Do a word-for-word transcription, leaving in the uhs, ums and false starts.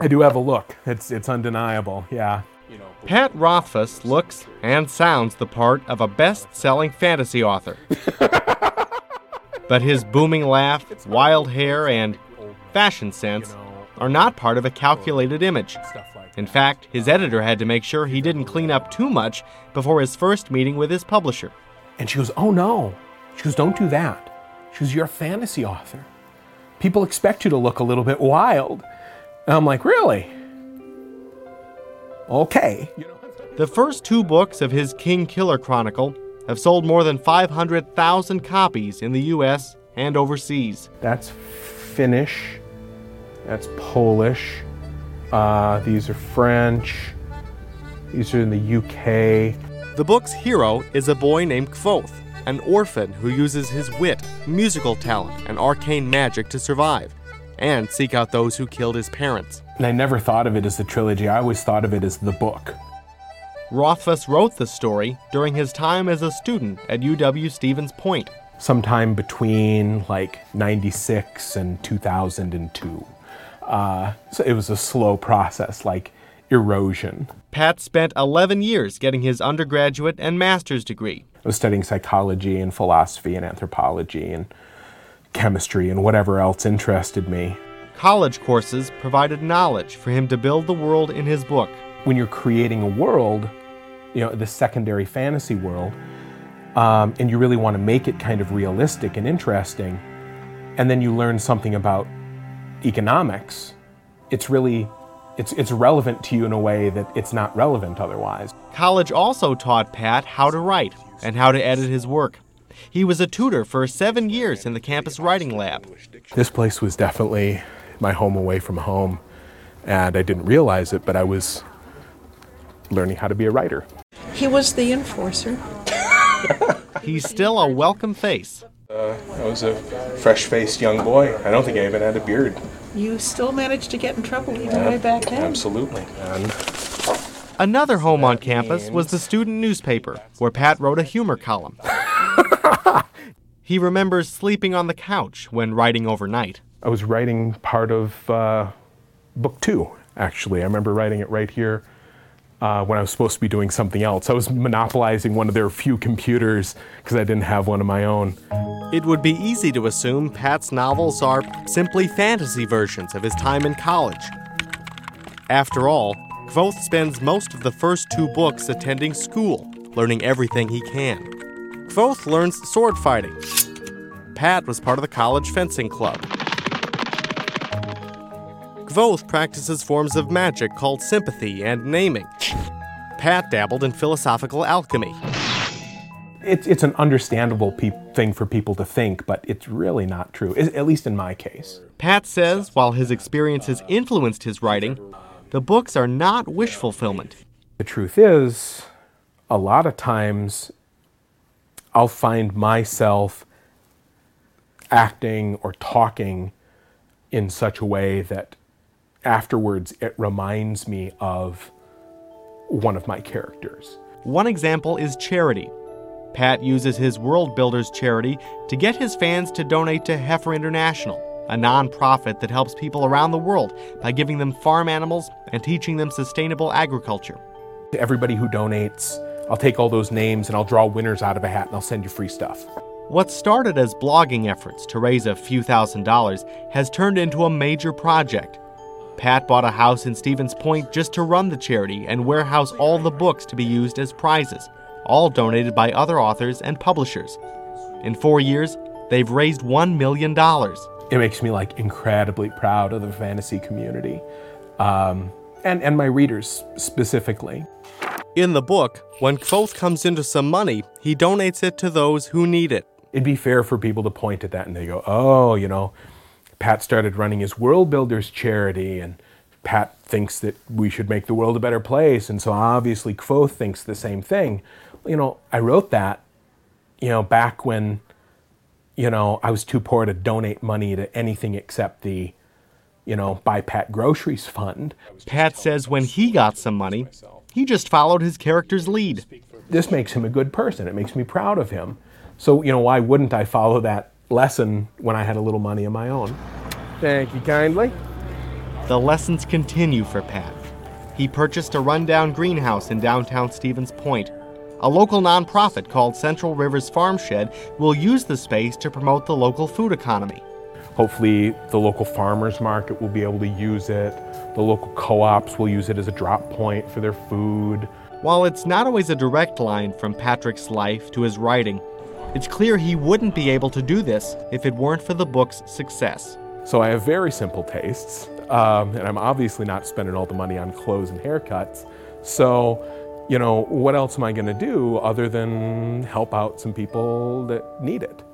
I do have a look. It's it's undeniable, yeah. Pat Rothfuss looks and sounds the part of a best-selling fantasy author. But his booming laugh, wild hair, and fashion sense are not part of a calculated image. In fact, his editor had to make sure he didn't clean up too much before his first meeting with his publisher. And she goes, oh no. She goes, don't do that. She goes, you're a fantasy author. People expect you to look a little bit wild. And I'm like, really? Okay. The first two books of his King Killer Chronicle have sold more than five hundred thousand copies in the U S and overseas. That's Finnish. That's Polish. Uh, these are French. These are in the U K. The book's hero is a boy named Kvothe, an orphan who uses his wit, musical talent, and arcane magic to survive, and seek out those who killed his parents. And I never thought of it as the trilogy. I always thought of it as the book. Rothfuss wrote the story during his time as a student at U W-Stevens Point. Sometime between like ninety-six and two thousand two. Uh, so it was a slow process, like erosion. Pat spent eleven years getting his undergraduate and master's degree. I was studying psychology and philosophy and anthropology and chemistry and whatever else interested me. College courses provided knowledge for him to build the world in his book. When you're creating a world, you know, the secondary fantasy world, um, and you really want to make it kind of realistic and interesting, and then you learn something about economics, it's really, it's, it's relevant to you in a way that it's not relevant otherwise. College also taught Pat how to write and how to edit his work. He was a tutor for seven years in the campus writing lab. This place was definitely my home away from home, and I didn't realize it, but I was learning how to be a writer. He was the enforcer. He's still a welcome face. Uh, I was a fresh-faced young boy. I don't think I even had a beard. You still managed to get in trouble even yeah, way back then. Absolutely. And another home on campus was the student newspaper, where Pat wrote a humor column. He remembers sleeping on the couch when writing overnight. I was writing part of uh, book two, actually. I remember writing it right here uh, when I was supposed to be doing something else. I was monopolizing one of their few computers because I didn't have one of my own. It would be easy to assume Pat's novels are simply fantasy versions of his time in college. After all, Kvothe spends most of the first two books attending school, learning everything he can. Kvothe learns sword fighting. Pat was part of the college fencing club. Kvothe practices forms of magic called sympathy and naming. Pat dabbled in philosophical alchemy. It's, it's an understandable pe- thing for people to think, but it's really not true, at least in my case. Pat says while his experiences influenced his writing, the books are not wish fulfillment. The truth is, a lot of times I'll find myself acting or talking in such a way that afterwards it reminds me of one of my characters. One example is charity. Pat uses his World Builders charity to get his fans to donate to Heifer International, a non-profit that helps people around the world by giving them farm animals and teaching them sustainable agriculture. To everybody who donates, I'll take all those names and I'll draw winners out of a hat and I'll send you free stuff. What started as blogging efforts to raise a few thousand dollars has turned into a major project. Pat bought a house in Stevens Point just to run the charity and warehouse all the books to be used as prizes, all donated by other authors and publishers. In four years, they've raised one million dollars. It makes me like incredibly proud of the fantasy community, um, and, and my readers specifically. In the book, when Kvothe comes into some money, he donates it to those who need it. It'd be fair for people to point at that and they go, oh, you know, Pat started running his World Builders charity and Pat thinks that we should make the world a better place, and so obviously Kvothe thinks the same thing. You know, I wrote that, you know, back when, you know, I was too poor to donate money to anything except the, you know, Buy Pat Groceries fund. Pat says when he got some money, he just followed his character's lead. This makes him a good person. It makes me proud of him. So, you know, why wouldn't I follow that lesson when I had a little money of my own? Thank you kindly. the lessons continue for Pat. He purchased a rundown greenhouse in downtown Stevens Point. A local nonprofit called Central Rivers Farm Shed will use the space to promote the local food economy. Hopefully the local farmers market will be able to use it. The local co-ops will use it as a drop point for their food. While it's not always a direct line from Patrick's life to his writing, it's clear he wouldn't be able to do this if it weren't for the book's success. So I have very simple tastes, um, and I'm obviously not spending all the money on clothes and haircuts. So, you know, what else am I going to do other than help out some people that need it?